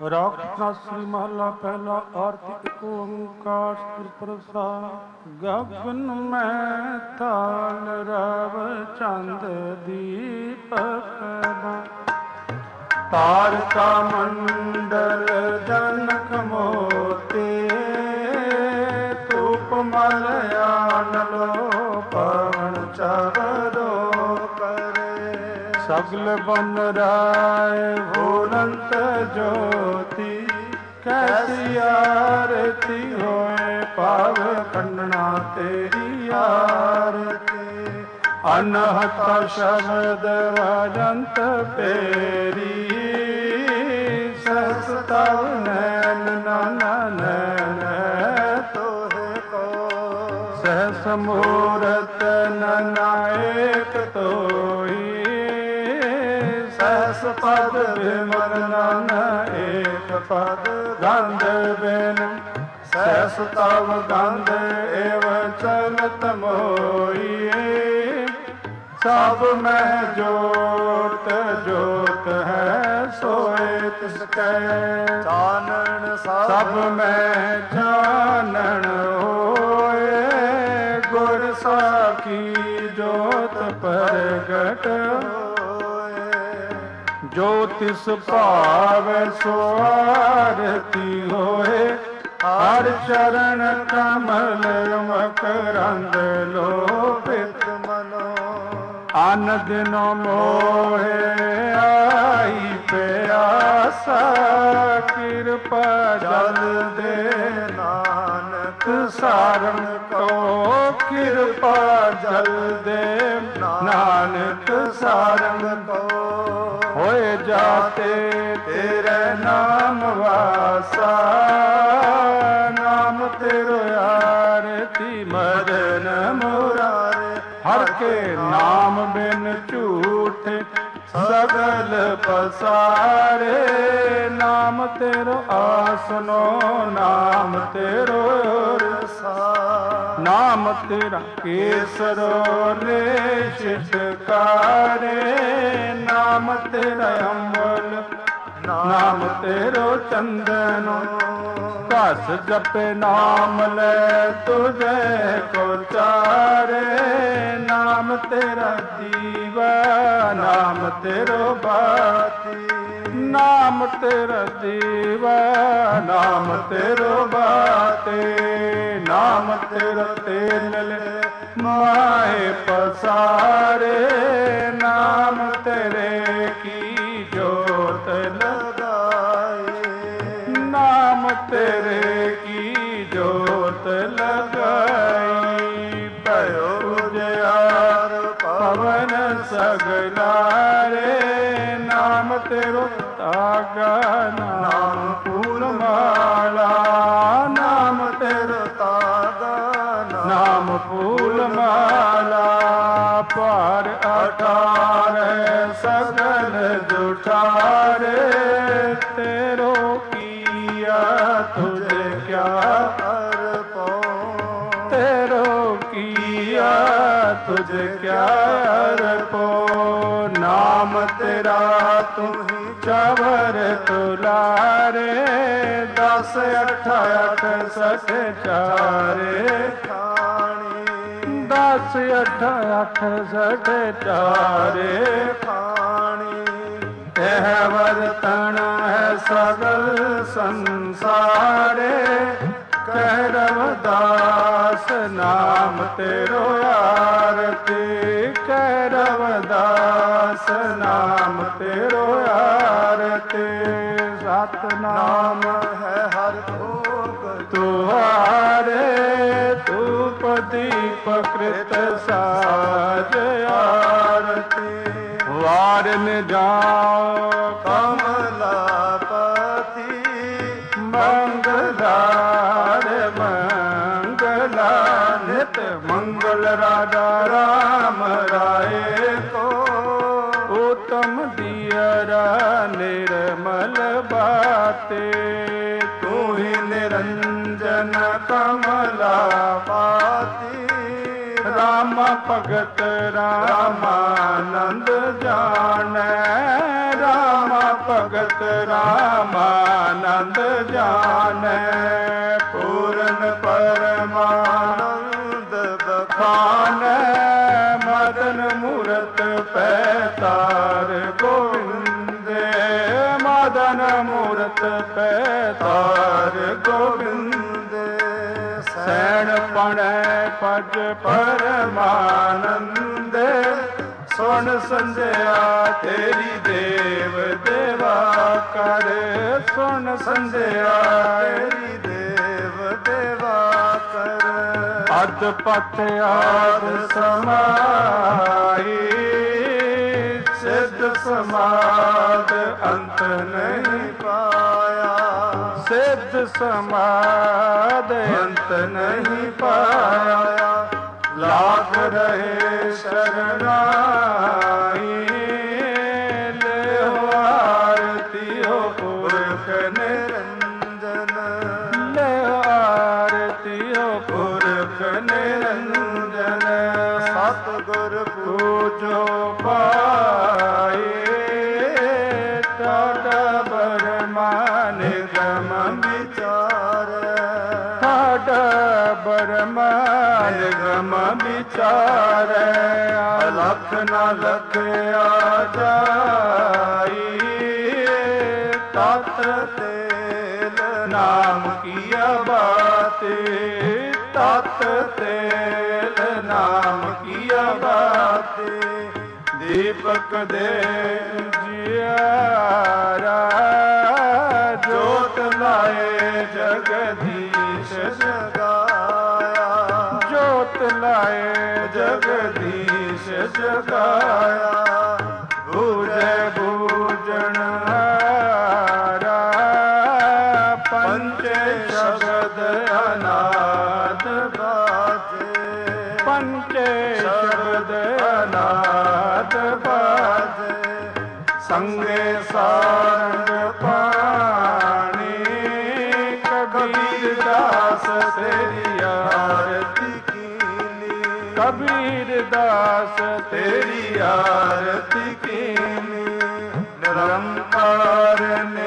ਰਾਗ ਸ੍ਰੀ ਮਹਲਾ ਪਹਿਲਾ ਆਰਤੀ ਏਕ ਓੰਕਾਰ ਸਤਿ ਪ੍ਰਸਾਦ। ਗਗਨ ਮੈਂ ਤਾਲ ਰਵ ਚੰਦ ਦੀਪਕ ਤਾਰਕਾ ਮੰਡਲ ਜਨਕ ਮੋਤੀ ਧੂਪ ਮਲ ਆਨਲੋ ਪਵਨ ਚਵਰੋ ਕਰੇ ਸਗਲ ਬਨ ਰਾਏ ਭੂਰੰਤ ਜੋਤੀ ਕੈਸੀ ਆਰਤੀ ਹੋਏ ਪਾਵ ਖੰਡਣਾ ਤੇਰੀ ਆਰਤੀ ਅਨਹਤ ਸ਼ਬਦ ਵਜੰਤ ਪੇਰੀ ਸਹਸ ਤਵ ਨੈਨ ਨੈਨ ਤੋਹਿ ਕੋ ਸਹਸ ਮੂਰਤ ਨਾਇਕ ਤੋਈ ਸਹਸ ਪਦ ਵਿਮਲ ਨਨ ਏਕ ਪਦ ਗੰਧ ਬਿਨ ਸਹਸ ਤਵ ਗੰਧ ਏਵ ਚਲਤ ਮੋਈ ਸਭ ਮਹਿ ਜੋਤ ਜੋਤ ਹੈ ਸੋਏ ਤਿਸ ਕੈ ਚਾਨਣ ਸਭ ਮਹਿ ਚਾਨਣ ਹੋਏ ਗੁਰ ਸਾਖੀ ਜੋਤ ਪ੍ਰਗਟ ਹੋਏ ਜੋ ਤਿਸ ਭਾਵੈ ਸੋ ਆਰਤੀ ਹੋਏ ਹਰ ਚਰਨ ਕਮਲ ਮਕਰੰਦ ਲੋਭਿਤ ਮਨੋ ਅਨ ਦਿਨ ਮੋਹਿ ਆਈ ਪਿਆਸਾ ਕਿਰਪਾ ਜਲ ਦੇ ਨਾਨਕ ਸਾਰੰਗ ਕੋ ਕਿਰਪਾ ਜਲ ਦੇ ਨਾਨਕ ਸਾਰੰਗ ਕੋ ਹੋਏ ਜਾਤੇ ਤੇਰੇ ਨਾਮ ਵਾਸਾ ਨਾਮ ਤੇਰੋ ਆਰਤੀ ਮਦਨ ਮੁਰਾਰੇ ਹਰ ਕੇ ਨਾਮ ਬਿਨ ਝੂਠ ਸਗਲ ਪਸਾਰੇ ਨਾਮ ਤੇਰੋ ਆਸਨੋ ਨਾਮ ਤੇਰੋ ਰਸਾ ਨਾਮ ਤੇਰਾ ਕੇਸਰੋ ਲੈ ਛਿਟਕਾਰੇ ਨਾਮ ਤੇਰਾ ਅੰਮ੍ਰਿ ਨਾਮ ਤੇਰੋ ਚੰਦਨੋ ਘਸ ਜਪੇ ਨਾਮ ਲੈ ਤੁਝੇ ਕੋ ਚਾਰੇ ਨਾਮ ਤੇਰਾ ਜੀਵਾ ਨਾਮ ਤੇਰੋ ਬਾਤੀ ਨਾਮ ਤੇਰਾ ਜੀਵਾ ਨਾਮ ਤੇਰੋ ਬਾਤੇ ਨਾਮ ਤੇਰਾ ਤੇਲ ਮਾਏ ਪਸਾਰੇ ਨਾਮ ਤੇਰੇ ਕੀ ਜੋਤ ਲਗਾਏ ਨਾਮ ਤੇਰੇ ਕੀ ਜੋਤ ਲਗਾਈ ਭਇਓ ਉਜਿਆਰ ਪਵਨ ਸਗਲਾਰੇ ਨਾਮ ਤੇਰੋ ਤਾਗਾ ਨਾਮ ਫੂਲ ਮਾਲਾ ਨਾਮ ਤੇਰੋ ਤਾਗਾ ਨਾਮ ਫੂਲ ਮਾਲਾ ਪਰ ਅਠਾਰੇ ਸਗਲ ਜੁਠਾਰੇ ਤੇਰੋ ਕੀਆ ਤੁਝੇ ਕਿਆ ਅਰਪੋ ਤੇਰੋ ਕੀਆ ਤੁਝੇ ਕਿਆ ਅਰਪੋ ਨਾਮ ਤੇਰਾ ਤੁਹੀ ਚਵਰ ਤੁਲਾਰੇ 10 8 8 ਸਠ ਚਾਰੇ 10 8 8 ਸਠ ਚਾਰੇ ਖਾਣੀ ਇਹ ਵਰਤਣ ਹੈ ਸਗਲ ਸੰਸਾਰੇ ਕਹਿ ਰਵਿਦਾਸ ਨਾਮ ਤੇਰੋ ਆਰਤੀ ਕਹਿ ਰਵਿਦਾਸ ਨਾਮ ਤੇਰੋ ਆਰਤੀ ਸਤਿਨਾਮ ਹੈ ਹਰ ਭੋਗ ਤੁਹਾਰੇ ਧੂਪ ਦੀਪ ਕ੍ਰਿਤ ਸਾਜ ਆਰਤੀ ਵਾਰਨ ਜਾਓ ਕਮਲਾਪਤੀ ਮੰਗਲਾਰ ਮੰਗਲਾ ਨਿਤ ਮੰਗਲ ਰਾਜਾ ਰਾਮ ਰਾਏ ਕੋ ਉਤਮ ਦੀਅਰਾ ਨਿਰਮਲ ਬਾਤੇ ਤੂੰ ਹੀ ਨਿਰੰਜਨ ਕਮਲਾਪਤੀ ਰਾਮ ਭਗਤ ਰਾਮਾਨੰਦ ਜਾਣੈ ਰਾਮ ਭਗਤ ਰਾਮਾਨੰਦ ਆਨੰਦ ਜਾਣੈ, ਪੂਰਨ ਪਰਮਾਨੰਦ ਬਖਾਨੈ, ਮਦਨ ਮੂਰਤ ਪੈਤਾਰ ਗੋਵਿੰਦੇ, ਮਦਨ ਮੂਰਤ ਪੈਤਾਰ ਗੋਵਿੰਦੇ, ਸੈਣ ਪਣੈ ਪਜ ਪਰਮਾਨੰਦੇ, ਸੁਣ ਸੰਧਿਆ ਤੇਰੀ ਦੇਵ ਦੇਵਾ ਕਰ, ਸੁਣ ਸੰਧਿਆ ਤੇਰੀ ਦੇਵ ਦੇਵਾ ਕਰ, ਅਦ ਪਤ ਆਦ ਸਮਾਈ, ਸਿੱਧ ਸਮਾਦ ਅੰਤ ਨਹੀਂ ਪਾਇਆ, ਸਿੱਧ ਸਮਾਦ ਅੰਤ ਨਹੀਂ ਪਾਇਆ, ਲਾਗ ਰਹੇ ਸ਼ਰਨਾਈ, ਲਿਓ ਆਰਤੀਓ ਪੁਰਖ ਨਿਰੰਜਨ, ਲਿਓ ਆਰਤੀਓ ਪੁਰਖ ਨਿਰੰਜਨ, ਸਤਿਗੁਰ ਪੂਜੋ ਪਾਏ, ਤੁਹਾਡਾ ਬਰਮਾ ਨਿਗਮ ਵਿਚਾਰ, ਤੁਹਾਡਾ ਬਰਮਾ ਨਿਗਮ ਵਿਚਾਰੈ, ਅਲਖ ਨ ਲਖਿਆ ਜਾਈ, ਤਤ ਤੇਲ ਨਾਮ ਕੀਆ ਬਾਤੇ, ਤਤ ਤੇਲ ਨਾਮ ਕੀਆ ਬਾਤੇ, ਦੀਪਕ ਦੇ ਜਿਆਰਾ, ਜੋਤ ਲਾਏ ਜਗਦੀਸ਼ ਜਗਾਇਆ, ਜੋਤ ਲਾਏ ਜਗਦੀਸ਼ ਜਗਾਇਆ, ਬੂਝੈ ਬੂਝਣ ਹਾਰਾ, ਪੰਚੇ ਸ਼ਬਦ ਅਨਾਦ ਬਾਜੇ, ਪੰਚੇ ਸ਼ਬਦ ਅਨਾਦ ਬਾਜੇ, ਸੰਗੇ ਸਾਰੰਗ ਪਾਣੀ, ਕਬੀਰ ਦਾਸ ਤੇਰੀ ਆਰਤੀ ਕੀਨੀ, ਕਬੀਰ ਦਾਸ ਤੇਰੀ ਆਰਤੀ ਕੀਨੀ, ਨਿਰੰਕਾਰ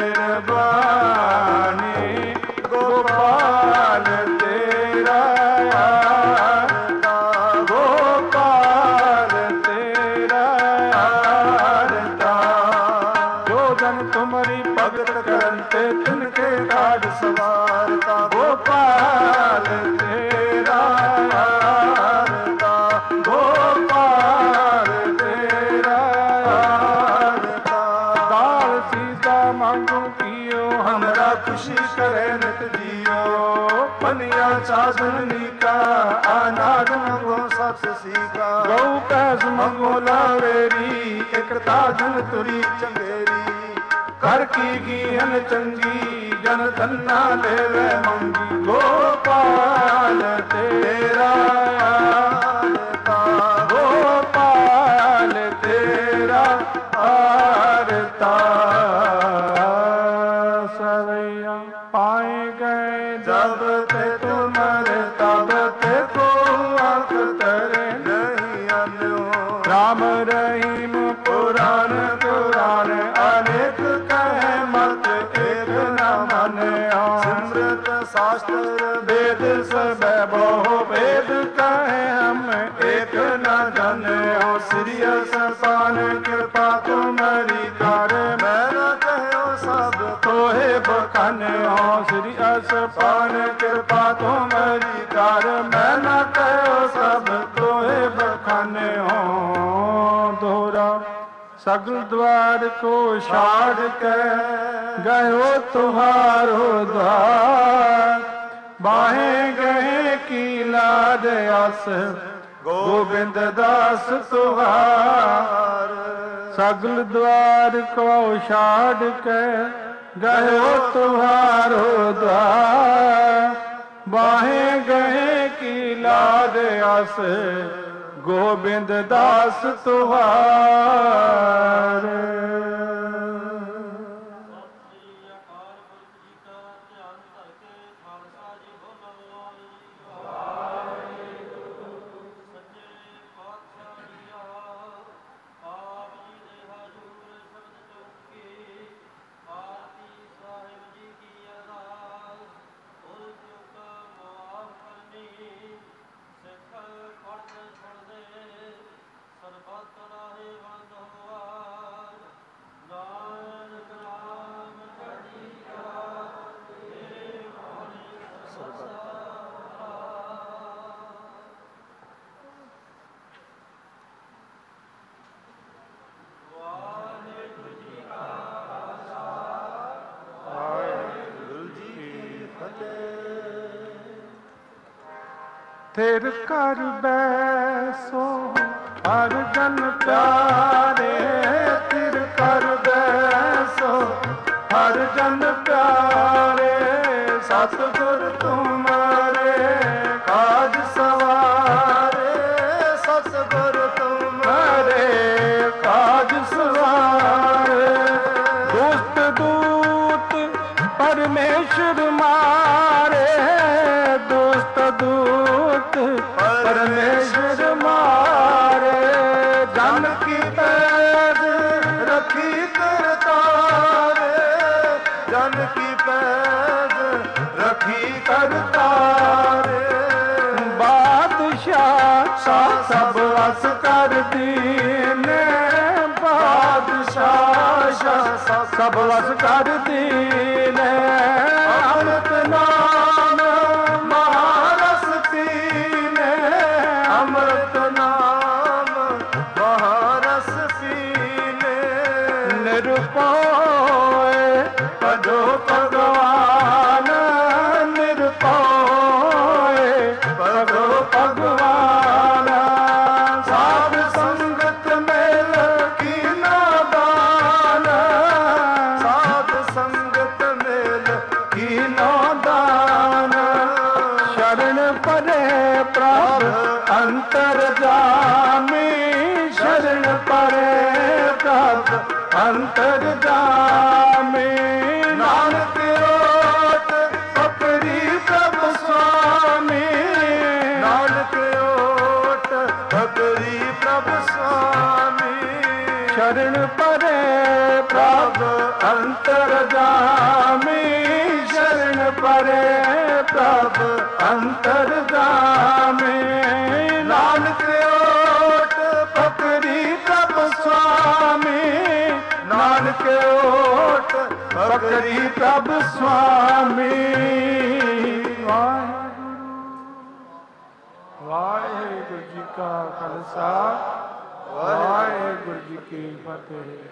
ਨਿਰਵਾਣੀ, ਗੋਪਾਲ ਤੇਰਾ ਆਰਤਾ, ਗੋਪਾਲ ਤੇਰਾ ਆਰਤਾ, ਜੋ ਜਨ ਤੁਮਰੀ ਭਗਤ ਕਰਨ ਤੇ ਤਿਨਕੇ ਕਾਢ ਸਵਾਰਤਾ, ਗੋਪਾਲ ਤੇਰਾ ਆਰਤਾ, ਗੋਪਾਲ ਤੇਰਾ ਆਰਤਾ, ਦਾਲ ਸੀਤਾ ਮੰਗੂ ਕੀਓ, ਹਮਰਾ ਖੁਸ਼ੀ ਕਰੇ ਨਿਤ ਜੀਓ, ਪਨੀਆ ਸਾਧਨ ਨੀਕਾ, ਅਨਾਜ ਮੰਗੋ ਸਤ ਸੀਕਾ, ਗਊ ਪੈਸ ਮੰਗੋ ਲਾਵੇਰੀ, ਇਕ ਤਾਜਨ ਤੁਰੀ ਚੰਗੇਰੀ, ਕਰ ਕੀ ਗੀਹਨ ਚੰਗੀ, ਜਨ ਧੰਨਾ ਦੇਵੇ ਮੰਗੀ, ਗੋਪਾਲ ਤੇਰਾ ਆਰਤਾ, ਗੋਪਾਲ ਤੇਰਾ ਆਰਤਾ, ਸਵਈਆ ਪਾਏ ਗਏ ਜਬ ਤੇ ਤੁਮਰ, ਤਬ ਤੇ ਕੋ ਅੱਖ ਤਰੇ ਨਹੀਂ ਆਨਿਓ, ਰਾਮ ਰਹੀਮ ਪੁਰਾਨ ਪੁਰਾਨ, ਅਨੇਕ ਕਹੈ ਮਤ ਏਕ ਨ ਮਾਨਿਆ, ਸਿਮਰਤ ਸ਼ਾਸਤਰ ਵੇਦ ਸਭੈ ਬਹੁ ਵੇਦ ਕਹੈ ਹਮ ਏਕ ਨ ਜਾਣਿਓ, ਸ੍ਰੀ ਅਸਪਾਨ ਕਿਰਪਾ ਤੁਮਰੀ ਕਰ, ਮੈਂ ਨ ਕਹਿਓ ਸਭ ਤੋਹੇ ਬਖਾਨਿਓ, ਸ੍ਰੀ ਅਸਪਾਨ ਕਿਰਪਾ ਤੁਮਰੀ ਕਰ, ਮੈਂ ਨ ਕਹਿਓ ਸਭ ਤੋਹੇ ਬਖਾਨਿਓ, ਦੋਹਰਾ सगल द्वार को छाड़ के गयो तुम्हारो द्वार, बाहे गए की लाद आस गोविंद दास तुहार। सगल द्वार को छाड़ के गयो तुम्हारो द्वार, बाहे गए की लाद आस गोविंद दास तुहार। थिर कर बैसो हर जन प्यारे, थिर कर बैसो हर जन प्यारे, सतगुर तुम्हारे काज सवारे, सतगुर तुम्हारे काज सवारे। दुष्ट दूत परमेश्वर मारे, दुष्ट दूत परमेश्वर मारे, जन की पैद रखी करतारे, जन की पैद रखी करतारे। बादशाह सब वस कर दीने, बादशाह सब वस कर दीने। अमृत नाम महारस पीने, अमृत नाम महारस पीने। निरपोए भजो भगवान, निरपोए भजो भगवान। साध संगत मेल कीना दान, साध संगत मेल कीना दान। शरण परे प्रभ अंतर जामी, शरण परे प्रभ अंतर जामी। नानक ओट पकड़ी प्रभु स्वामी, नानक ओट पकड़ी प्रभु स्वामी। शरण परे प्रभु अंतर जामी, शरण परे प्रभु अंतर जामी। नानक ओट पकड़ी प्रभु स्वामी, नानक ओट पकड़ी प्रभु स्वामी। वाहिगुरु जी का खालसा, वाहिगुरु जी की फतेह।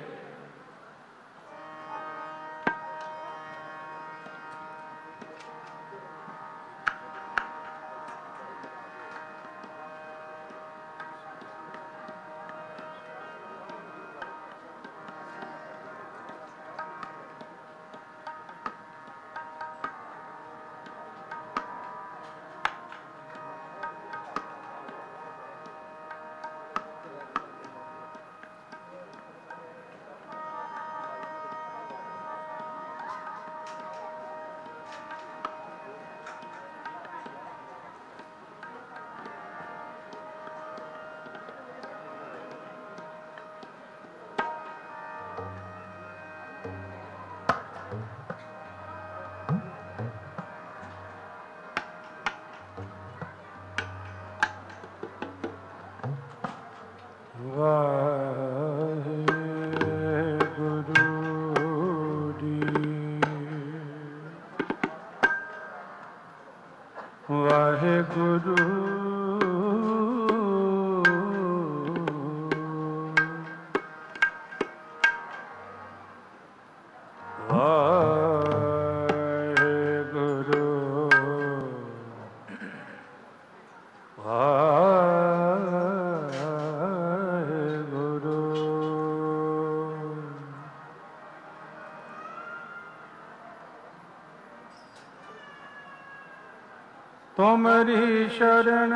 तुमरी शरण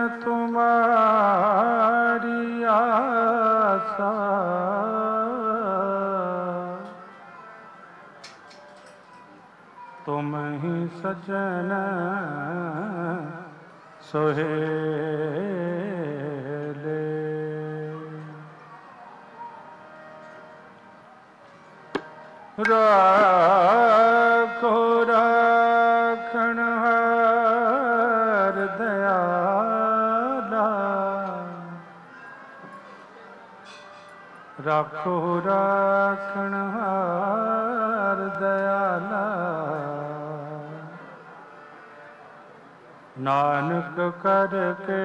तुम्हारी आसा, तुम ही सजन सोहेले। राखो राखण हार दयाला, राखो राखण हार दयाला। नानक करके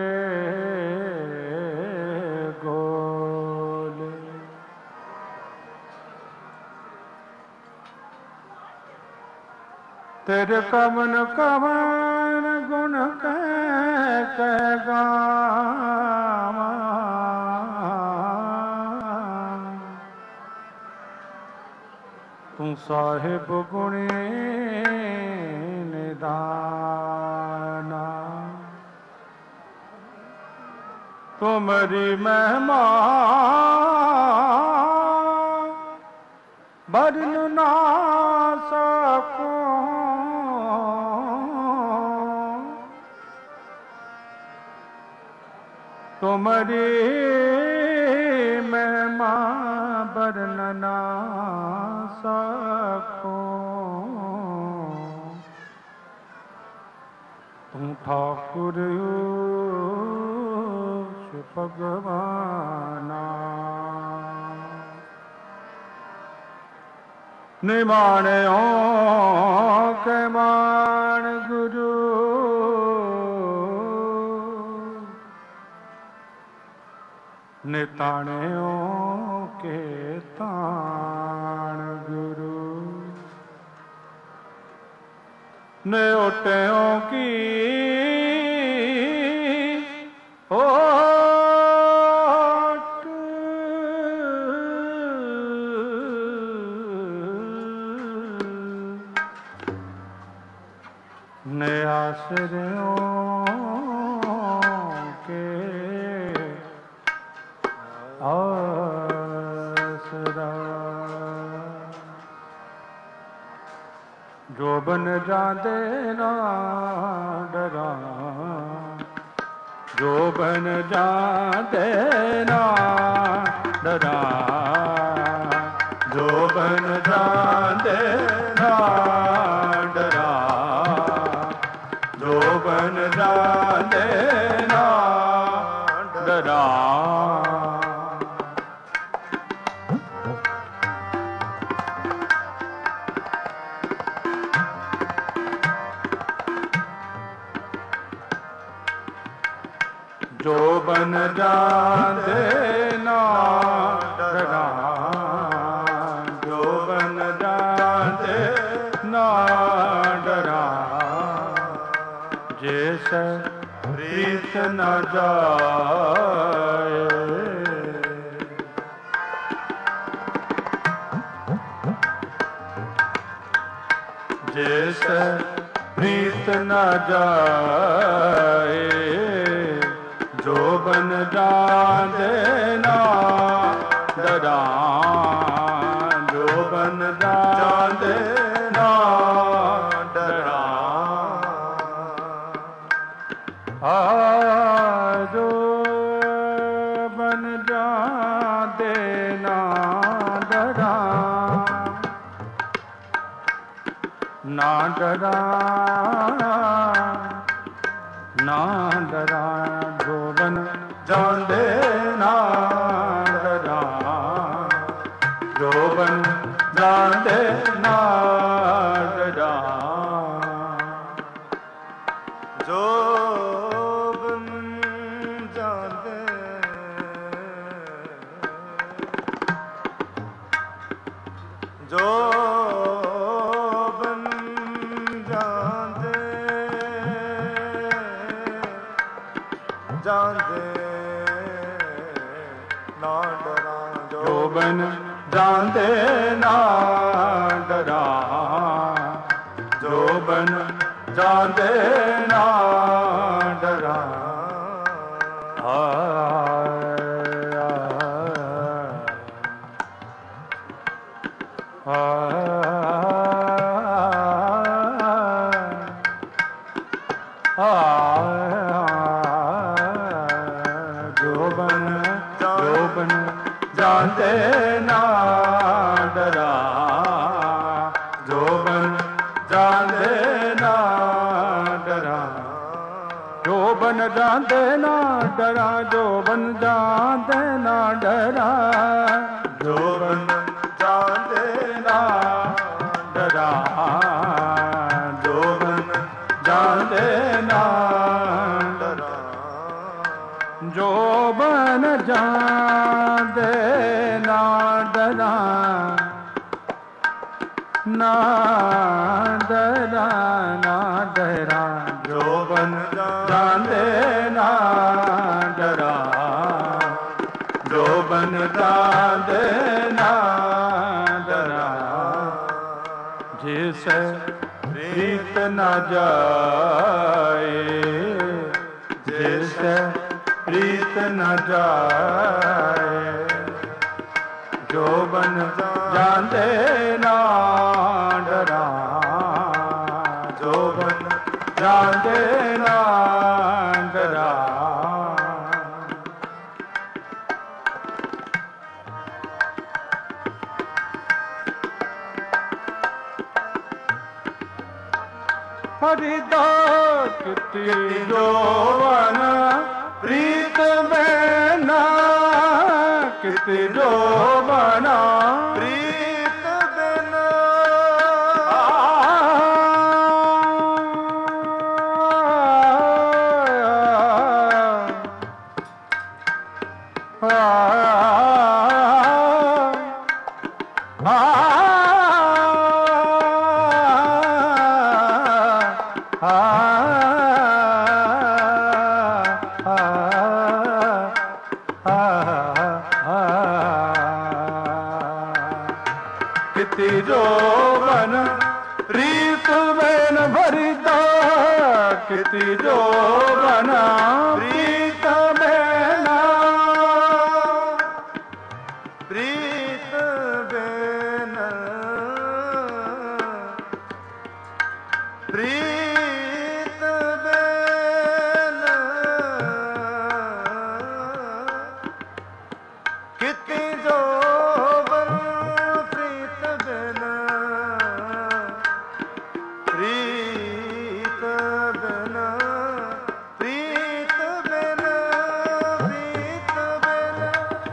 गोल। तेरे कवन कवन गुण कह गावा, तू साहिब गुणी निदाना। तुमरी महिमा बरन ना सकूं, तुमरी महिमा बरन ना सकूं। तुम ठाकुर भगवाना। निमाणियों के मान गुरु, निताणियों के ताण गुरु, न्योटियों की ओट, ने आश्रयों के आसरा। जो बन जाते ना डरा, जो बन जाते ना डरा, जो बन जाते ना डरा, जो बन जाते ना डरा। जो बन जाते ना डरा, जो बन जाते ना डरा, जैसे प्रीत न जाए, जैसे प्रीत न जाए, जो बन जाते ना डरा, जो बन जाते ना डरा। जो बन जाते ना डरा, ना डरा, ना डरा, जो बन जाते ना डरा, जो बन जाते ना डरा, जो बन जाते, जो बन जाते, जाते ना डरा, जो बन जाते ना डरा, जो बन जाते ना डरा। जो बन जाते ना डरा, जो बन जाते ना डरा, जो बन जाते ना डरा, जो बन जाते ना डरा, जो बन जाते ना डरा, जो बन जाते ना डरा, जो बन जाते ना डरा, ना डरा, प्रीत न जाए, जैसे प्रीत न जाए। जो बन जाते ना डरा, जो बन जाते ना डरा। हरिदास किति जोवन प्रीत बना, किति जोवना प्रीत बिना। किति जोवन प्रीत बैन भरिदा, किति जोवन प्रीत बैना, प्रीत बैन प्रीत बैन। किति जोवन प्रीत बिना, प्रीत बिना, प्रीत बिना, प्रीत बिना।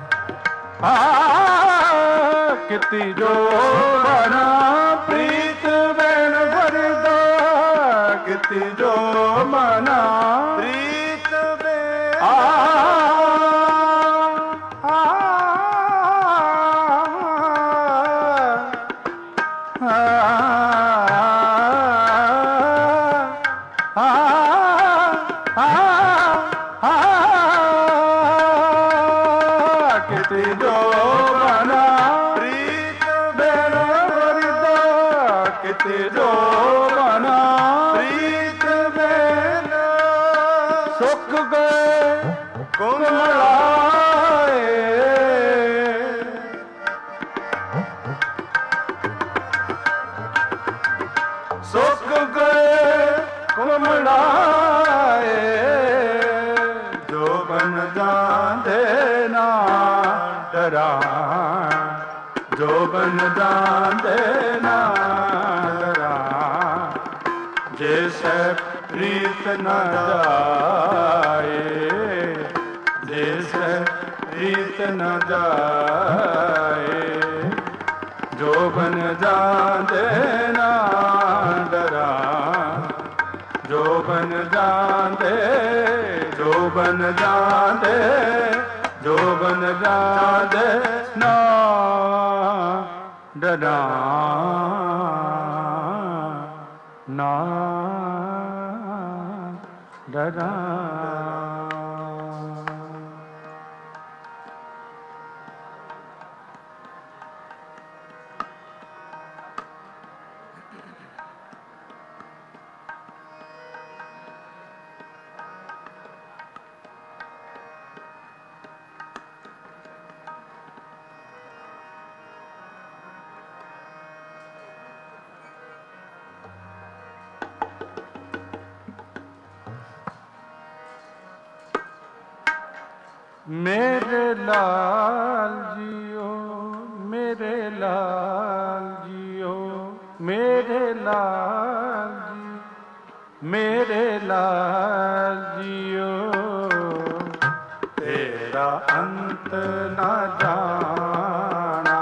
किति जोवना प्रीत बिन भरिदा, किति जोवना प्रीत बिन। किति जोवना प्रीत बिन भरिदा, किति जोवना प्रीत बिन। सुख गए कुमलाए, सुख गए कुमलाए। जो बन जाते ना डरा, जो बन जाते ना डरा। जैसे प्रीत न जाए, जैसे प्रीत न जाए। जो बन जाते ना डरा, जो बन जाते, जो बन जाते, जो बन जाते ना डरा, ना डरा। मेरे लाल जियो, मेरे लाल जियो, मेरे लाल जी, मेरे लाल जियो। तेरा अंत न जाना,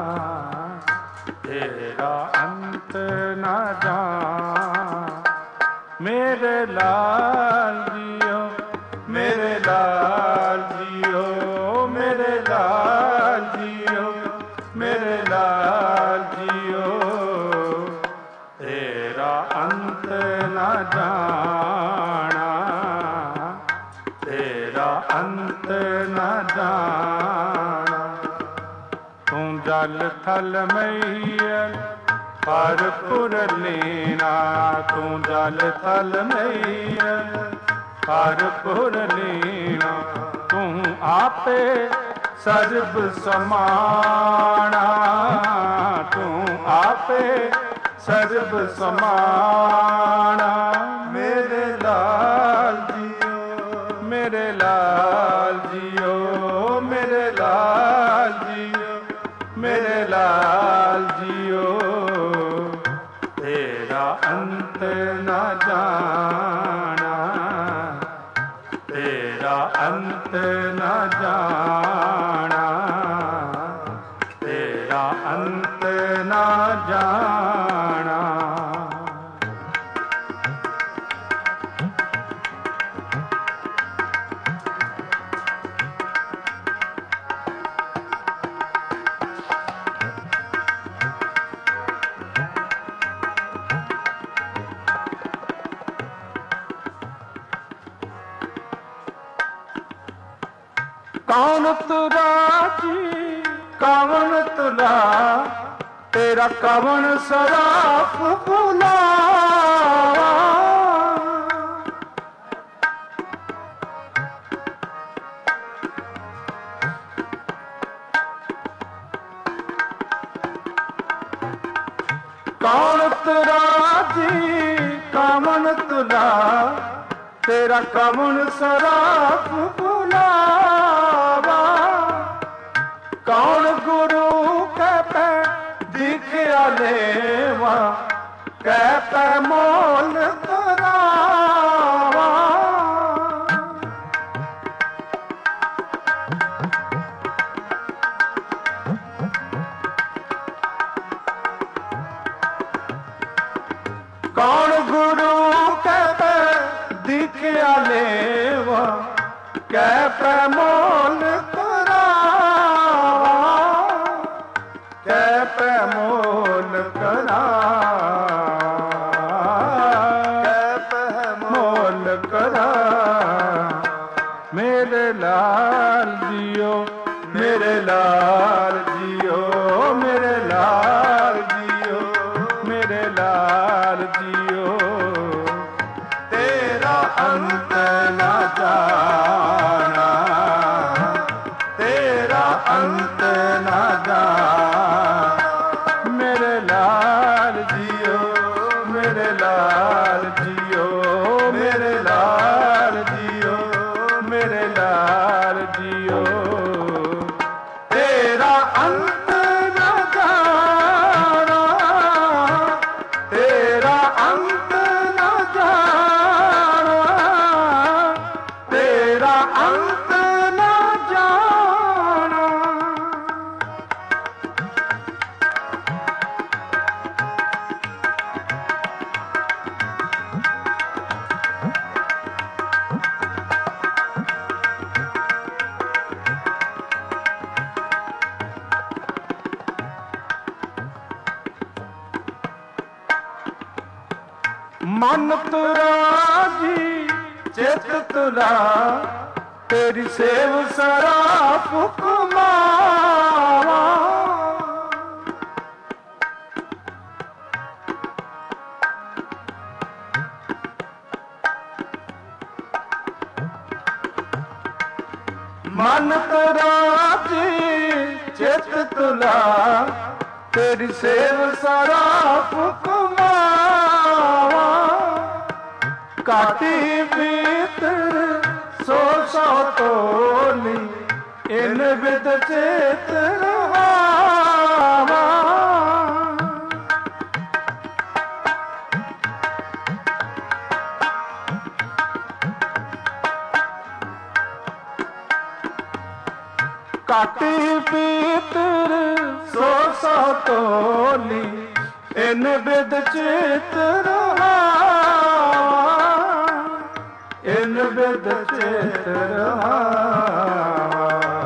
तेरा अंत न जाना। मेरे लाल जियो, मेरे लाल जियो, मेरे लाल जियो, मेरे लाल जियो। तेरा अंत न जाना, तेरा अंत न जाना। तू जल थल मैयल ਹਰ ਪੁਰ ਲੀਨਾ ਤੂੰ ਜਲ ਥਲ ਨਹੀਂ ਹਰ ਪੁਰ ਲੀਨਾ ਤੂੰ ਆਪੇ ਸਰਬ ਸਮਾਣਾ ਤੂੰ ਆਪੇ ਸਰਬ ਸਮਾਣਾ ਮੇਰੇ ਲਾਲ ਜੀਓ ਮੇਰੇ ਲਾਲ ਜੀਓ ਮੇਰੇ ਲਾਲ ਜੀਓ ਮੇਰੇ ਲਾਲ ਜੀਓ ਤੇਰਾ ਅੰਤ ਨਾ ਜਾਣਾ ਤੇਰਾ ਅੰਤ ਨਾ ਜਾਣਾ ਤੇਰਾ ਅੰਤ ਨਾ ਜਾਣਾ ਕੌਣ ਤੁਰਾ ਜੀ ਕੌਣ ਤੁਲਾ ਤੇਰਾ ਕਵਣ ਸਰਾਪ ਭੁਲਾ ਕੌਣ ਤੁਰਾ ਜੀ ਕਵਣ ਤੁਲਾ ਤੇਰਾ ਕਵਣ ਸਰਾਪ ਭੁਲਾ ਕੌਣ ਗੁਰੂ ਕਹਿ ਪੈ ਦਿਖਿਆ ਲੇਵਾ ਕਹਿ ਪੈ ਮੋਲ ਤਰਾਵਾ ਕੌਣ ਗੁਰੂ ਕਹਿ ਪੈ ਦਿਖਿਆ ਲੇਵਾ ਕਹਿ ਪੈ ਮੋਲ ਕਹਿ ਪੈ ਮੋਲ ਕਰਾ ਕਹਿ ਪੈ ਮੋਲ ਕਰਾ ਮੇਰੇ ਲਾਲ ਜੀਓ ਮੇਰੇ ਲਾਲ ਜੀਓ ਮੇਰੇ ਲਾਲ ਜੀਓ ਮੇਰੇ ਲਾਲ ਜੀਓ ਤੇਰਾ ਅੰਤ ਨਾ ਜਾਣਾ ਤੇਰਾ ਅੰਤ ਨਾ ਜਾਣਾ ਮੇਰੇ ਲਾਲ ਜੀਓ ਮੇਰੇ ਲਾਲ ਜੀਓ ਮੇਰੇ ਲਾਲ ਜੀਓ ਮੇਰੇ ਲਾਲ ਜੀਓ ਤੇਰਾ ਅੰਤ ਨਾ ਜਾਣਾ ਤੇਰਾ ਅੰਤ ਨਾ ਜਾਣਾ ਤੇਰਾ ਅੰਤ ਨਾ ਜਾਣਾ ਮਨ ਤੁਰਾ ਜੀ ਚਿਤ ਤੁਲਾ ਤੇਰੀ ਸੇਵ ਸਰਾਪ ਕੁਮਾਵਾ ਮਨ ਤੁਰਾ ਜੀ ਚਿਤ ਤੁਲਾ ਤੇਰੀ ਸੇਵ ਸਰਾਪ ਕੁਮਾਵਾ ਕਾਟੀ ਬੀਤਰ ਸੋ ਸੋ ਤੋਲੀ ਇਨ ਵਿਦ ਚੇਤ ਰਹਾਵਾ ਕਾਟੀ ਬੀਤਰ ਸੋ ਸੋ ਤੋਲੀ ਇਨ ਵਿਦ ਚੇਤ ਰਹਾਵਾ ਇਨ ਵਿਦ ਚੇਤ ਰਹਾਵਾ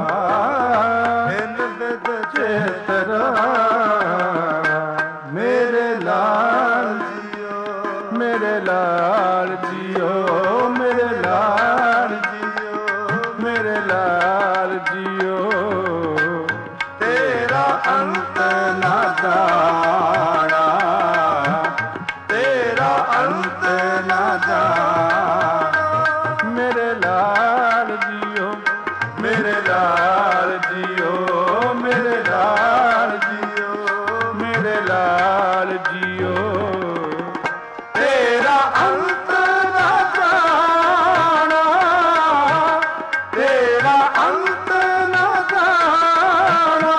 ਇਨ ਵਿਦ ਚੇਤ ਰਹਾਵਾ ਮੇਰੇ ਲਾਲ ਜੀਓ ਮੇਰੇ ਲਾਲ ਜੀਓ ਮੇਰੇ ਲਾਲ ਜੀਓ ਮੇਰੇ ਲਾਲ ਜੀਓ ਤੇਰਾ ਅੰਤ ਨਾ ਜਾਣਾ अंत न जान। मेरे लाल जियो मेरे लाल जियो मेरे लाल जियो मेरे लाल जियो। तेरा अंत न जाना तेरा अंत न जाना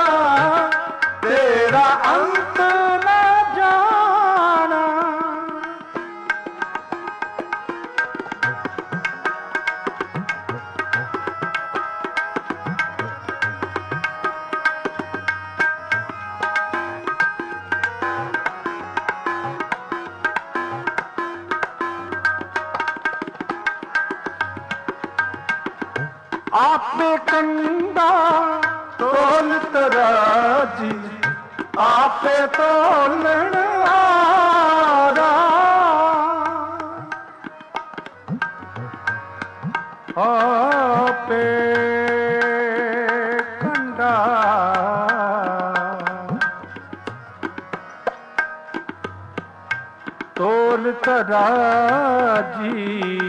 तेरा अंत न जाना। आपे कंडा तोल तराजी आपे तोलन आरा। आपे कंडा तोल तराजी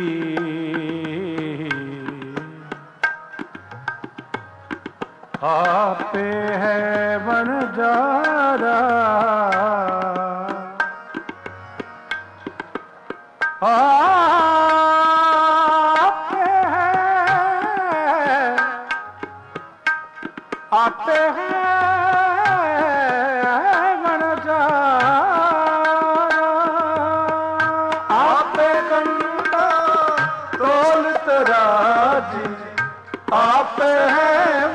आपे है वनजारा। आपे है वनजारा। आपे कंडा तोल तराजी आपे है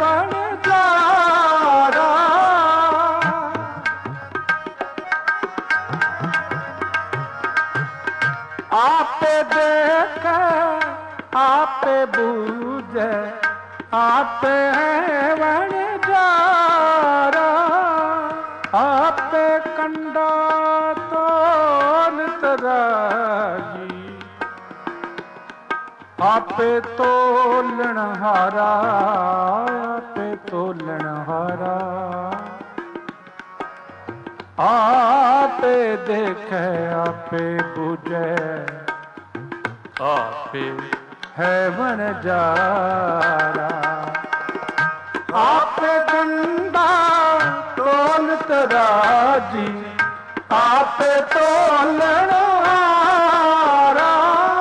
आपे देखे आपे बूझे आपे है वनजारा। आपे कंडा तोल तराजी आपे तोलन हारा। आपे तोलन हारा आपे देखे आपे बुझे आपे है वनजारा। आपे कंडा तोल तराजी आपे तोलन हारा।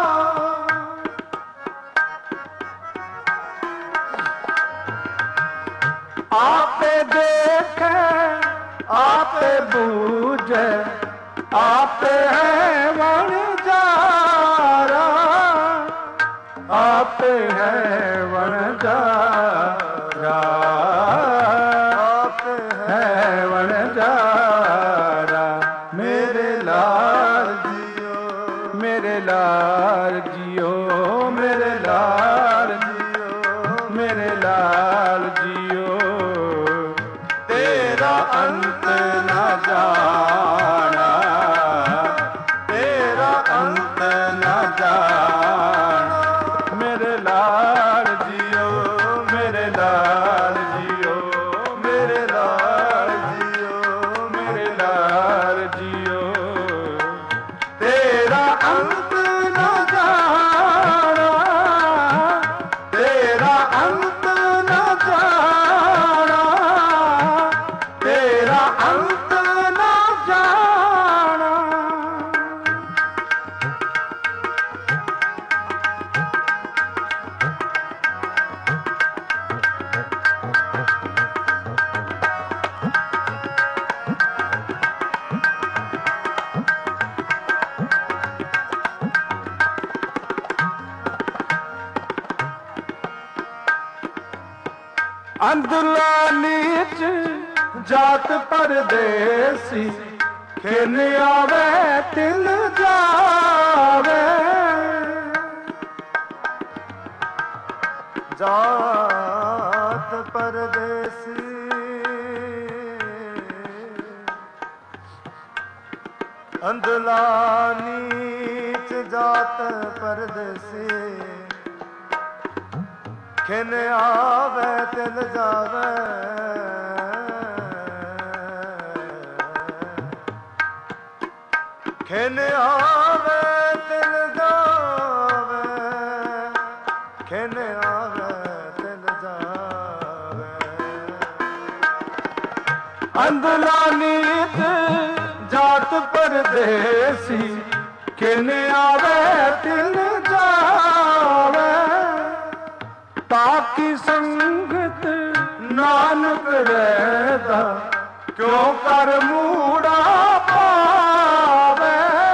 आपे देखे आपे बूझे आपे है वनजारा। आपे है वनजारा आपे है वनजारा। मेरे लाल जियो मेरे लाल जियो मेरे लाल जियो मेरे लाल जियो। तेरा अंत न जाना तेरा अंत न जाना। मेरे लाल जियो मेरे लाल जियो मेरे लाल जियो मेरे लाल जियो। तेरा अंत न जाना तेरा अंत न जाना तेरा अंत न जाना। अंधला नीच जात परदेसी खिन आवे तिल जावे। जात परदेसी अंधला नीच जात परदेसी खिन आवे तिल जावे। ਖਿਨ ਆਵੇ ਤਿਲ ਜਾਵੇ, ਖਿਨ ਆਵੇ ਤਿਲ ਜਾਵੇ। ਅੰਧਲਾ ਨੀਤ ਜਾਤ ਪਰਦੇਸੀ, ਖਿਨ ਆਵੇ ਤਿਲ ਜਾਵੇ। ਤਾਕੀ ਸੰਗਤ ਨਾਨਕ ਰਹਿਦਾ, ਕਿਉਂ ਕਰ ਮੂੜਾ ਪਾਵੇ।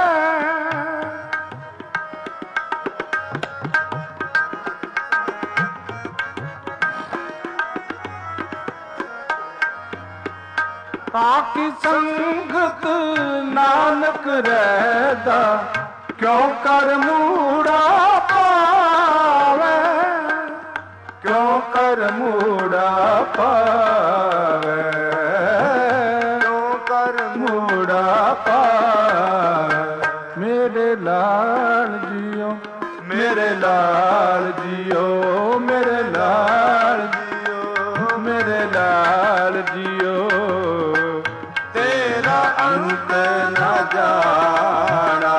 ਤਾਕੀ ਸੰਗਤ ਨਾਨਕ ਰਹਿਦਾ, ਕਿਉਂ ਕਰ ਮੂੜਾ ਪਾਵੇ। ਕਿਉਂ ਕਰ ਮੂੜਾ ਪਾਵੇ, ਕਿਉਂ ਕਰ ਮੂੜਾ ਪਾਵੇ। ਮੇਰੇ ਲਾਲ ਜੀਓ, ਮੇਰੇ ਲਾਲ ਜੀਓ, ਮੇਰੇ ਲਾਲ ਜੀਓ, ਮੇਰੇ ਲਾਲ ਜੀਓ। ਤੇਰਾ ਅੰਤ ਨਾ ਜਾਣਾ,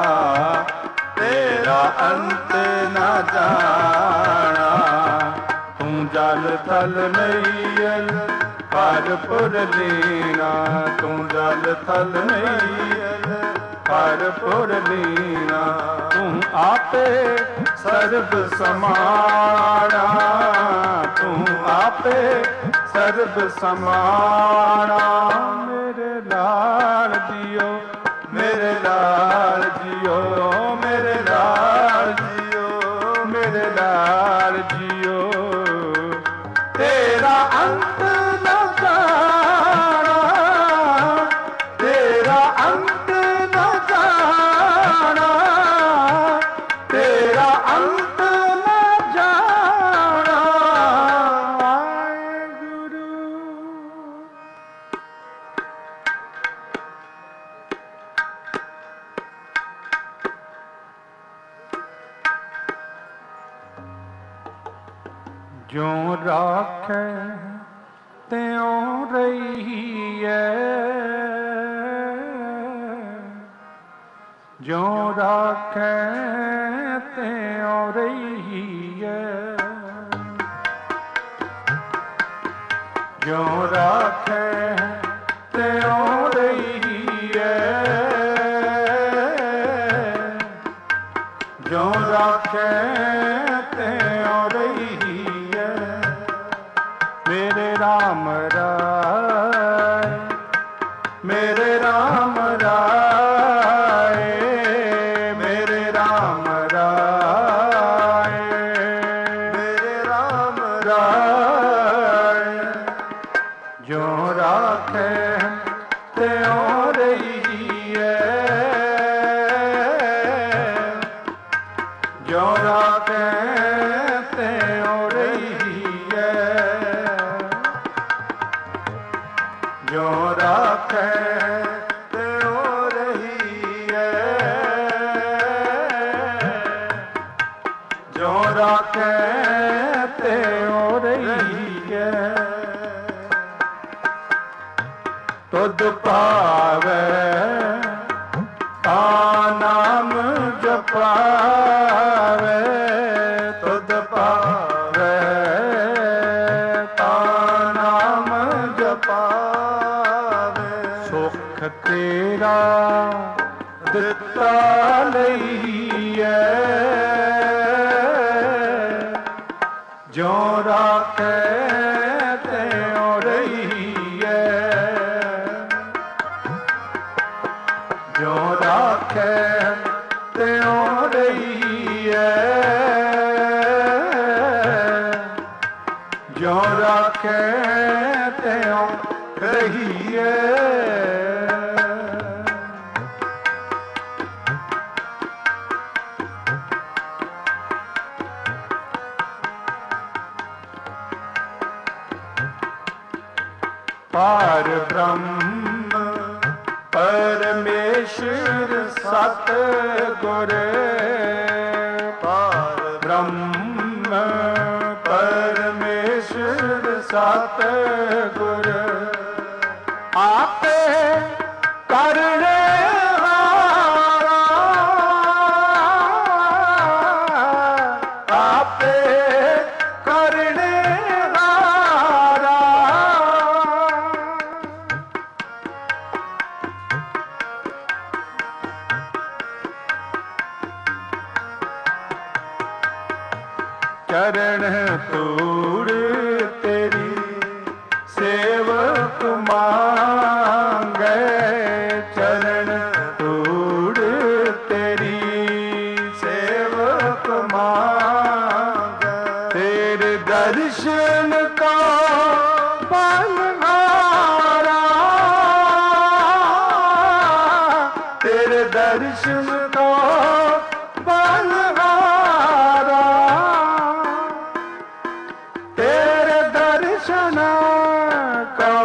ਤੇਰਾ ਅੰਤ ਨਾ ਜਾਣਾ। ਤੂੰ ਜਲ ਥਲ ਮਈਲ ਹਰਪੁਰ ਲੀਨਾ, ਤੂੰ ਜਲ ਥਲ ਮਈਲ ਹਰਪੁਰ ਲੀਨਾ। ਤੂੰ ਆਪੇ ਸਰਬ ਸਮਾਣਾ, ਤੂੰ ਆਪੇ ਸਰਬ ਸਮਾਣਾ। ਮੇਰੇ ਲਾਲ ਜੀਓ, ਮੇਰੇ ਲਾਲ ਜੀਓ, ਮੇਰੇ ਲਾਲ ਜੀਓ, ਮੇਰੇ ਲਾਲ ਜੀਓ। ਤੇਰਾ ਅੰਤ ਨਾ ਜਾਣਾ, ਤੇਰਾ ਅੰਤ ਨਾ ਜਾਣਾ, ਤੇਰਾ ਅੰਤ ਨਾ ਜਾਣਾ। ਵਾਹਿਗੁਰੂ। ਜਿਉ ਰਾਖੈ ਤਿਉ ਰਹੀਐ, ਜਿਉ ਰਾਖੈ ਤਿਉ ਰਹੀਐ। ਜਿਉ ਰਾਖੈ ਤਿਉ ਰਹੀਐ, ਜਿਉ ਰਾਖੈ ਤਿਉ ਰਹੀਐ। ਮੇਰੇ ਰਾਮ ਰਾਏ, ਮੇਰੇ ਰਾਮ ਰਾਏ, ਮੇਰੇ ਰਾਮ ਰਾਏ, ਮੇਰੇ ਰਾਮ ਰਾਏ। ਜਿਉ ਰਾਖੈ ਤਿਉ ਰਹੀਐ, ਜਿਉ ਰਾਖੈ ਤਿਉ ਰਹੀਐ। ਜਿਉ ਰਾਖੈ ਤਿਉ ਰਹੀਐ, ਜਿਉ ਰਾਖੈ ਤਿਉ ਰਹੀਐ। ਤੁਧ ਭਾਵੈ ਤਾ ਨਾਮ ਜਪਾਵੇ, ਤੁਧ ਭਾਵੈ ਤਾ ਨਾਮ ਜਪਾਵੇ। ਸੁਖ ਤੇਰਾ ਦਿੱਤਾ ਲਈਐ, ਜਿਉ ਰਾਖੈ ਤਿਉ ਰਹੀਐ। ਜਿਉ ਰਾਖੈ ਤਿਉ ਰਹੀਐ, ਜਿਉ ਰਾਖੈ ਤਿਉ ਰਹੀਐ। ਪਾਰ ਬ੍ਰਹਮ ਪਰਮੇਸ਼ਰ ਸਤ ਗੁਰ, ਪਾਰ ਬ੍ਰਹਮ ਪਰਮੇਸ਼ਰ ਸਤ ਗੁਰ। ਆਪੇ ਕਰਨੇ ਹਾਰੇ, ਚਰਨ ਧੂੜ ਤੇਰੀ ਸੇਵਕ ਮੰਗੈ ਚਰਨ ਧੂੜ ਤੇਰੀ ਸੇਵਕ ਮੰਗੈ ਤੇਰੇ ਦਰਸ਼ਨ ਕੋ ਬਨਹਾਰਾ ਤੇਰੇ ਦਰਸ਼ਨ ਕੋ ਬਨਹਾਰਾ ਤੇਰੇ ਦਰਸ਼ਨ ਕੋ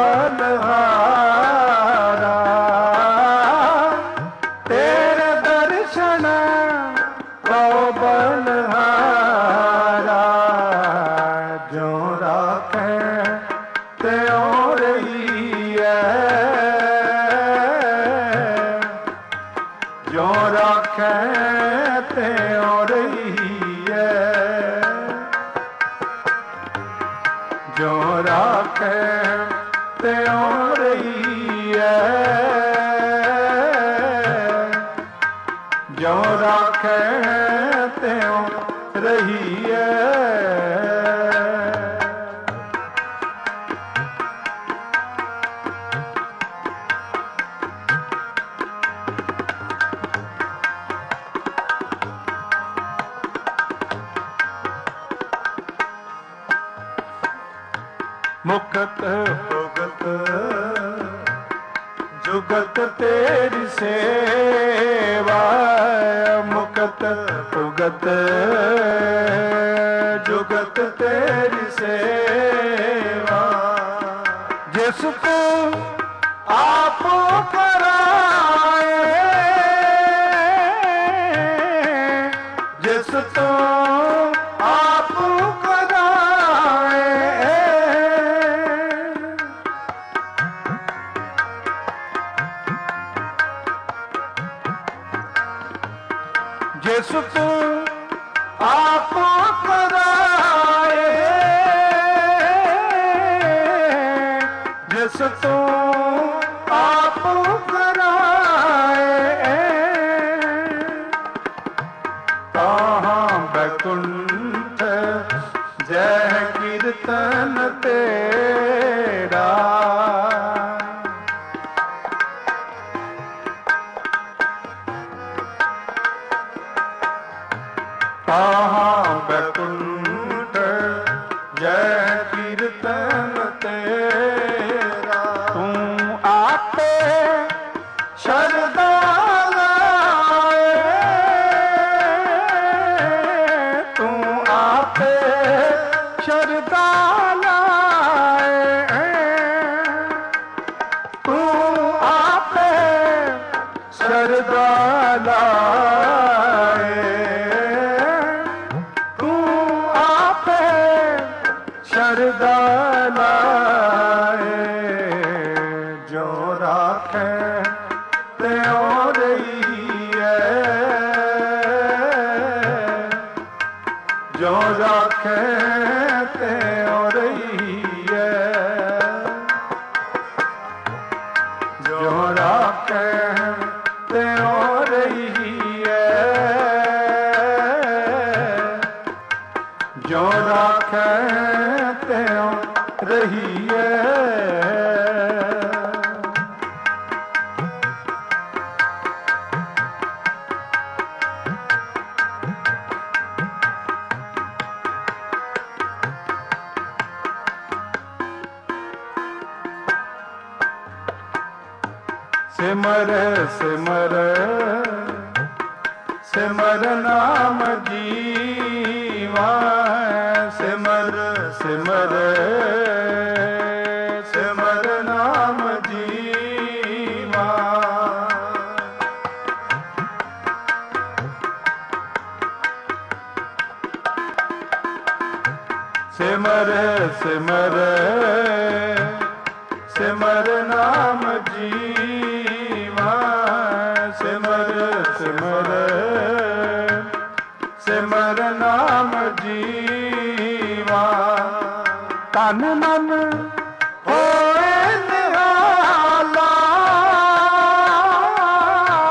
ਬਨਹਾਰਾ ਤੇਰੇ ਦਰਸ਼ਨ ਕੋ ਬਨਹਾਰਾ ਜੋ ਰਾਖੈ ਤਿਉ ਰਹੀਐ ਜੋ ਰਾਖੈ ਤਿਉ ਰਹੀਐ ਜੋ ਰਾਖੈ ਤਿਉ ਰਹੀਐ ਜੋ ਰਾਖੈ ਤਿਉ ਰਹੀਐ ਮੁਕਤ ਭੁਗਤ ਜੁਗਤ ਤੇਰੀ ਸੇਵਾ ਮੁਕਤ ਭੁਗਤ ਜੁਗਤ ਤੇਰੀ ਸੇਵਾ ਜਿਸ ਤੂੰ ਆਪ ਕਰਾਏ ਜਿਸ ਤੂੰ ਆਪ ਕਰਾਏ ਜਿਸ ਤੂੰ ਆਪ ਕਰਾਏ ਜਿਸ ਤੂੰ ਆਪ ਕਰਾਏ ਤਾਹਾਂ ਬੈਕੁੰਠ ਜੈ ਕੀਰਤਨ ਤੇਰਾ ਤਾਹਾਂ ਬੈਕੁੰਠ ਜੈ ਕੀਰਤਨ ਤੇਰਾ ਤੂੰ ਆਪੇ ਸ਼ਰਧਾ ਲਾਏ ਤੂੰ ਆਪੇ ਸ਼ਰਧਾ ਲਾਏ ਤੂੰ ਆਪੇ ਸ਼ਰਧਾ ਲਾਏ ਸ਼ਰਧਾ ਲਾਏ ਜੋ ਰਾਖੈ ਤਿਉ ਰਹੀਐ ਜੋ ਰਾਖੈ ਤਿਉ ਰਹੀਐ ਜੋ ਰਾਖੈ ਤਿਉ ਰਹੀਐ ਜੋ ਰਾਖੈ ਤਿਉ ਰਹੀਐ ਸਿਮਰ ਸਿਮਰ ਸਿਮਰ ਨਾਮ ਜੀਵਾ ਸਿਮਰ ਸਿਮਰ ਸਿਮਰ ਨਾਮ ਜੀਵਾ ਸਿਮਰ ਸਿਮਰ ਸਿਮਰ ਨਾਮ ਜੀਵਾ ਸਿਮਰ ਸਿਮਰ ਸਿਮਰ ਨਾਮ ਜੀਵਾ ਤਨ ਮਨ ਹੋਏ ਨਿਹਾਲਾ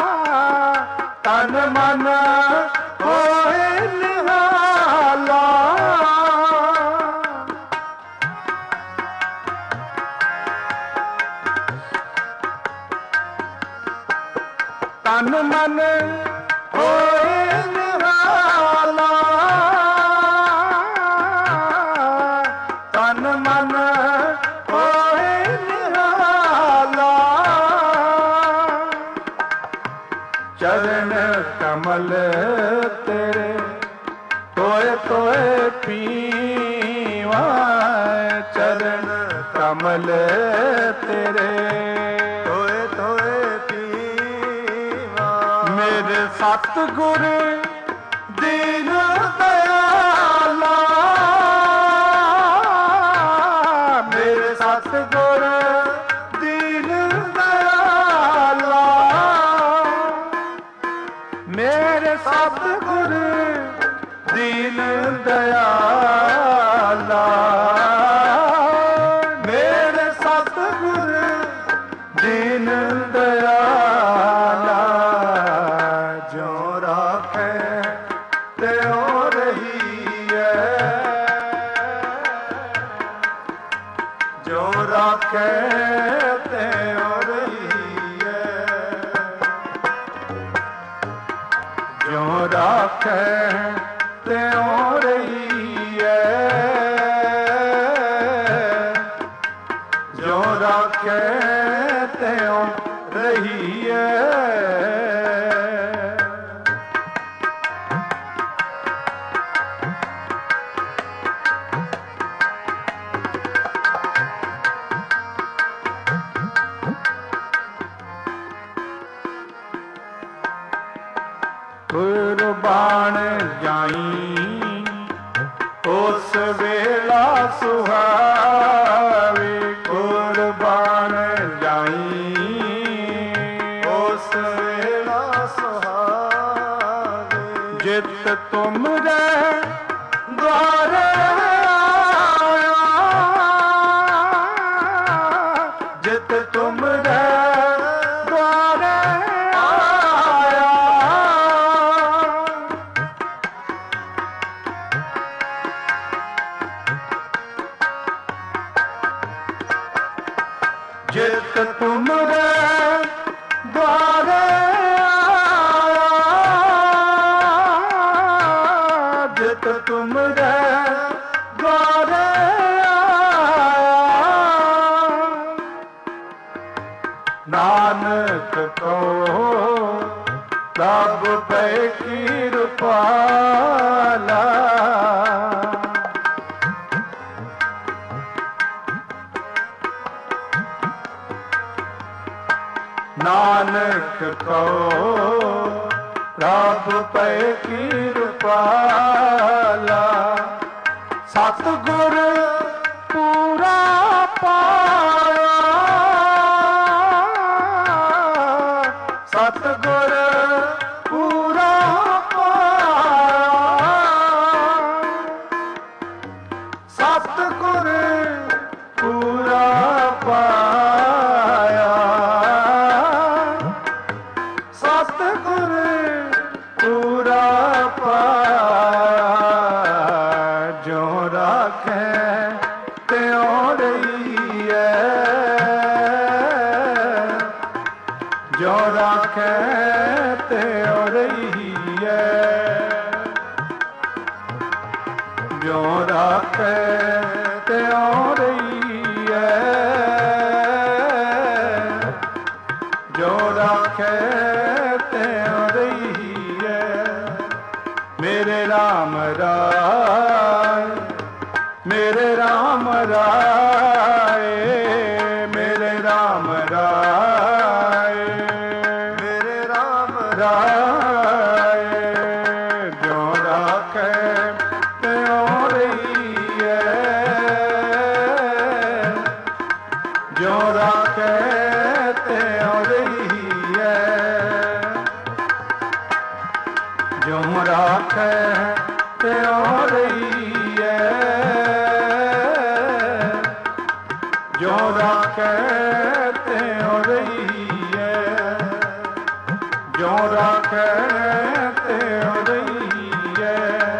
ਤਨ ਮਨ ਹੋਏ ਨਿਹਾਲਾ मन होए निराला, तन मन होए निराला, चरण कमल तेरे तोए तोए पीवा, चरण कमल तेरे तोए तोए पीवा। मेरे सतगुर दीन दयाला, मेरे सतगुर दीन दयाला, मेरे सतगुर दीन दयाला, मेरे सतगुर दीन दयाला, जो राखे त्यों रहीए, जो राखे त्यों रहीए, जो राखे त्यों रहीए, जो राखे त्यों रहीए। कुर्बान जाई उस वेला सुहावे, कुर्बान जाई उस वेला सुहावे, जित तुमरे द्वारे आया, जित तुमरे द्वारे आया, जित तुमरे द्वारे आया, जित तुमरे द्वारे आया, नानक को तब पे कृपाला, नानक को रब पे कृपाला, सतगुर पूरा पाया, सतगुर पूरा पाया, सतगुर पूरा पाया, सतगुर पूरा पाया, जो राखे त्यों रहीए, जो राखे त्यों रहीए, जो राखे त्यों रहीए, जो राखे त्यों रहीए। मेरे राम राय, मेरे राम राय, मेरे राम राय, मेरे राम राय, जो राखे त्यों रहीए, जो राखे त्यों रहीए, जो राखे त्यों रहीए, जो राखे त्यों रहीए, जो राखे त्यों रहीए,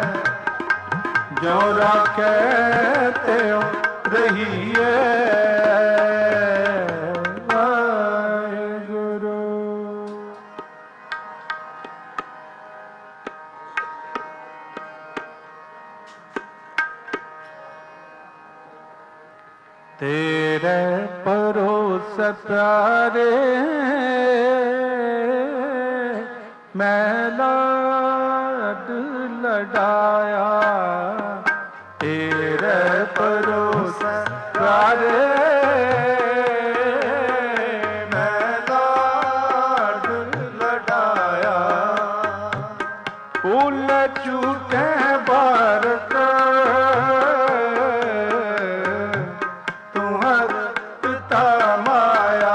जो राखे त्यों रहीए। वाहिगुरु। तेरे परोस प्यारे मैं लाड लडाया, तेरे परोस प्यारे मैं लाड लडाया। भूल चूके बारक तुम्हार पिता माया,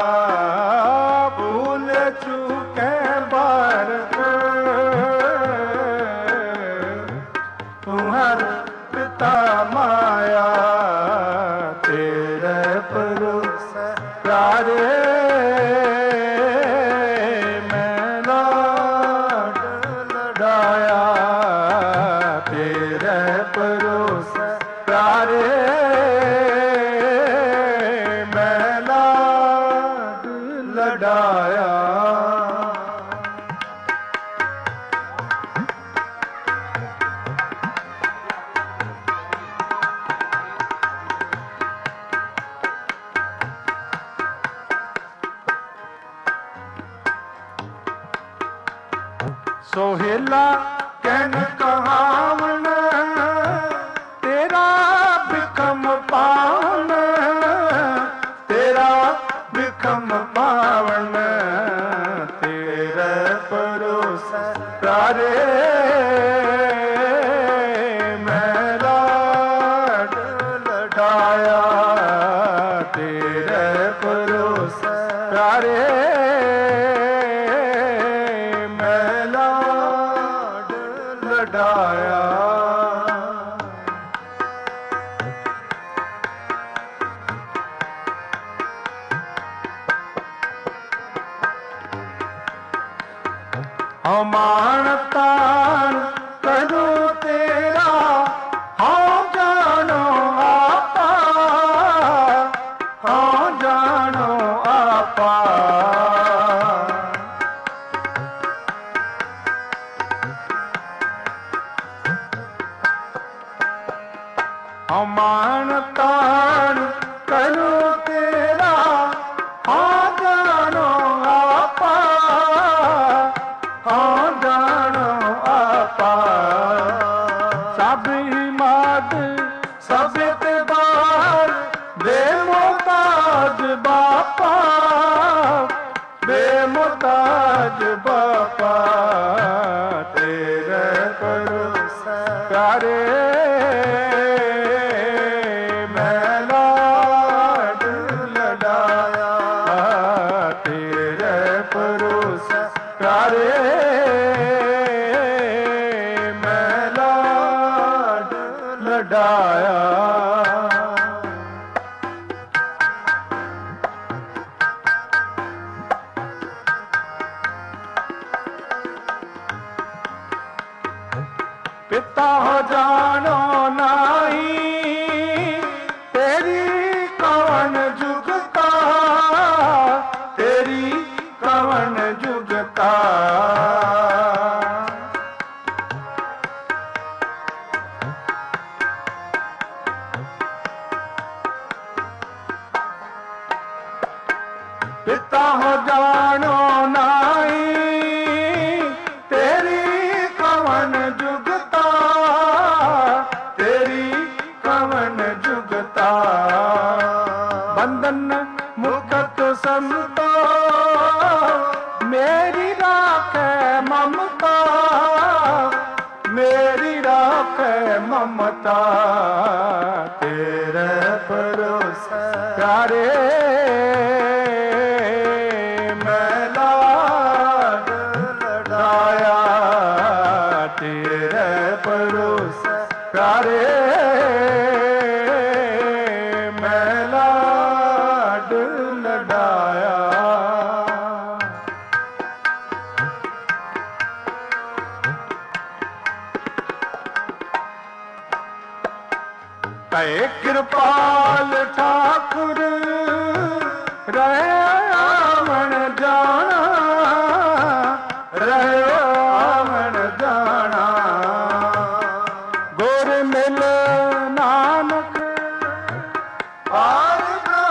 भूल चूके बारक तुम्हार पिता माया, तेरे परोस प्यारे मैं लाड लडाया, तेरे परोस प्यारे मैं लाड लडाया। सोहेला कहन कहावन तेरा बिखम पावन, तेरा बिखम पावन, तेरे परोस प्यारे मैं लाड लडाया, तेरे परोस प्यारे लडाया। अमान तान करूं तेरा हाँ जानो आपा, हाँ जानो आपा, अमान तान करूं तेरा हाँ जानो आपा, हाँ जानो आपा। सब हिमाद सब इतबार बेमुताज बापा, बेमुताज बापा, तेरे परोस प्यारे मैं लाड लडाया, तेरे परोस प्यारे मैं लाड लडाया। पिता हो जानो नाही तेरी कवन जुगता, तेरी कवन जुगता, पिता हो जानो नाही तेरी कवन जुगता, तेरी कवन जुगता। बंधन मुक्त समता मेरी राखे ममता, मेरी राखे ममता, तेरे परोस प्यारे मैं लाड लडाया, तेरे परोस प्यारे मैं लाड लडाया। कहे कृपाल ठाकुर रहे आवन जाना, रहे आवन जाना, गुर मिल नानक पार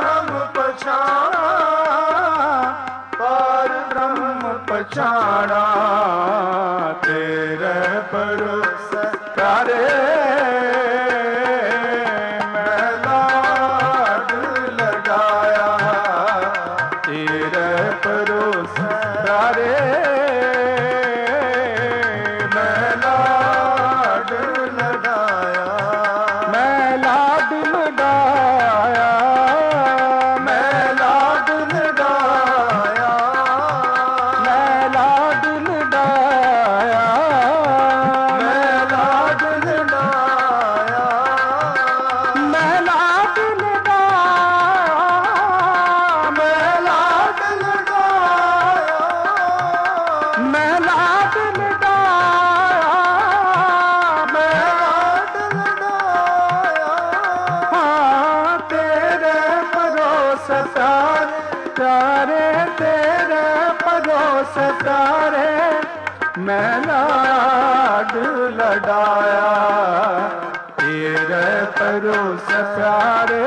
ਭਰੋਸੇ ਪਿਆਰੇ ਮੈਂ ਲਾਡ ਲਡਾਇਆ ਤੇਰੇ ਭਰੋਸੇ ਪਿਆਰੇ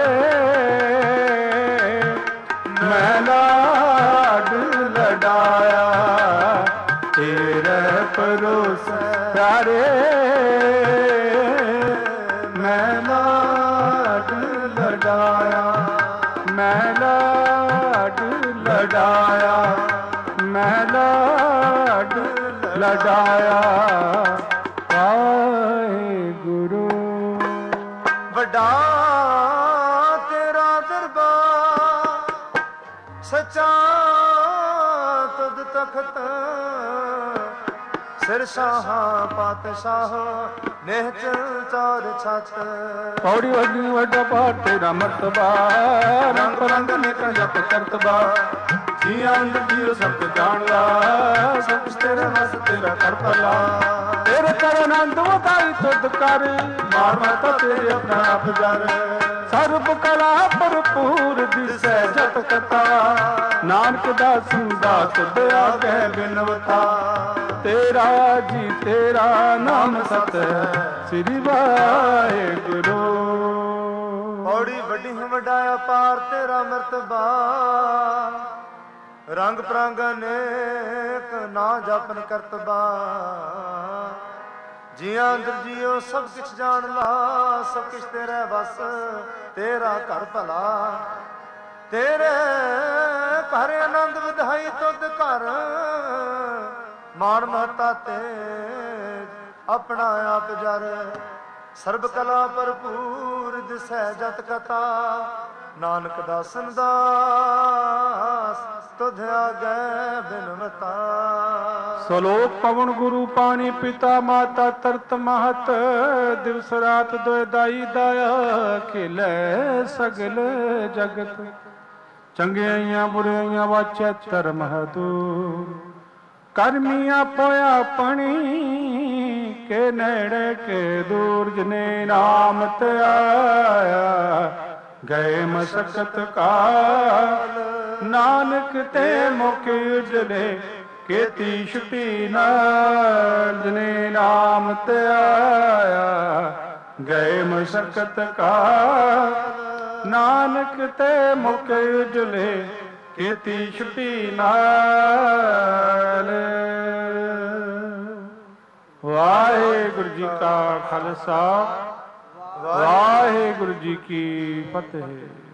ਮੈਂ ਲਾਡ ਲਡਾਇਆ ਤੇਰੇ ਭਰੋਸੇ ਪਿਆਰੇ ਮੈਂ ਲਾਡ ਲਡਾਇਆ ਮੈਂ ਲਾਡ ਲਡਾਇਆ ਮੈਂ ਲਾਡ ਲਡਾਇਆ ਵਾਹਿਗੁਰੂ। ਵੱਡਾ ਤੇਰਾ ਦਰਬਾਰ ਸੱਚਾ ਤੁਧ ਤਖਤ ਸਿਰ ਸ਼ਾਹਾਂ ਪਾਤਸ਼ਾਹ ਨਿਹਚਲ ਚਾਰ ਛੱਤ। ਪੌੜੀ ਵੱਡੀ ਵੱਡਾ ਪਾਠ ਤੇਰਾ ਮਰਤਬਾ ਰੰਗ ਰੰਗ ਨਿਕਲ ਜਪ ਕਰਤਬਾ ਜੀ ਅੰਦ ਜੀਉ ਸਭ ਜਾਣ ਲਾ ਸਭ ਕੁਛ ਤੇਰੇ ਵਸ ਤੇਰਾ ਕਰ ਭਲਾ ਤੇਰੇ ਕਰ ਆਨੰਦ ਵਧਾਈ ਤੁਧ ਕਰ ਮਾਰ ਮਾਤਾ ਤੇਰੇ ਆਪਣਾ ਆਪ ਜਰ ਸਰਬ ਕਲਾ ਭਰਪੂਰ ਦਿਸੈ ਜਤ ਕਥਾ ਨਾਨਕ ਦਾਸ ਦਾਸ ਤੁਧ ਆਗੇ ਬਿਨਵਤਾ ਤੇਰਾ ਜੀ ਤੇਰਾ ਨਾਮ ਸਤ ਸ੍ਰੀ ਵਾਹਿਗੁਰੂ। ਪੌੜੀ ਵੱਡੀ ਵੱਡਾ ਅਪਾਰ ਤੇਰਾ ਮਰਤਬਾ ਰੰਗ ਪ੍ਰਾਂਗ ਅਨੇਕ ਨਾ ਜਪਨ ਕਰਤਬਾ ਜੀਆਂ ਅੰਦਰ ਜੀਓ ਸਭ ਕੁਛ ਜਾਣ ਲਾ ਸਭ ਕੁਛ ਤੇਰੇ ਵਸ ਤੇਰਾ ਘਰ ਭਲਾ ਤੇਰੇ ਘਰ ਆਨੰਦ ਵਧਾਈ ਤੁਧ ਘਰ ਮਾਣ ਮਹਤਾ ਤੇ ਆਪਣਾ ਆਪ ਜਰ ਸਰਬ ਕਲਾ ਭਰਪੂਰ ਦਿਸੈ ਜਤ ਕਥਾ ਨਾਨਕ ਦਾਸਨ ਦਾਸ ਤੁਧ ਆਗੇ ਬਿਨਵਤਾ। ਸਲੋਕ ਪਵਨ ਗੁਰੂ ਪਾਣੀ ਪਿਤਾ ਮਾਤਾ ਤਰਤ ਮਹਤ ਦਿਵਸ ਰਾਤ ਦੋਇ ਦਾਈ ਦਾਇਆ ਖਿਲੇ ਸਗਲ ਜਗਤ ਚੰਗਿਆਈਆਂ ਬੁਰਾਈਆਂ ਵਾਚੈ ਧਰਮ ਹਦੂਰ ਕਰਮੀਆਂ ਪੋਇਆ ਪਣੀ ਕੇ ਨੇੜੇ ਕੇ ਦੂਰ ਜਨੇ ਨਾਮ ਤੇ ਆਇਆ ਗਏ ਮਸਕਤ ਕਾਲ ਨਾਨਕ ਤੇ ਮੁਖ ਉਜਲੇ ਕੀਤੀ ਛੁਟੀ ਨਾਲ ਜਨੇ ਨਾਮ ਤੇ ਆਇਆ ਗਏ ਮਸਕਤ ਕਾਲ ਨਾਨਕ ਤੇ ਮੁਖ ਉਜਲੇ ਕੀਤੀ ਛੁਟੀ ਨਾਲ। ਵਾਹਿਗੁਰੂ ਜੀ ਕਾ ਖਾਲਸਾ ਵਾਹਿਗੁਰੂ ਜੀ ਕੀ ਫਤਿਹ।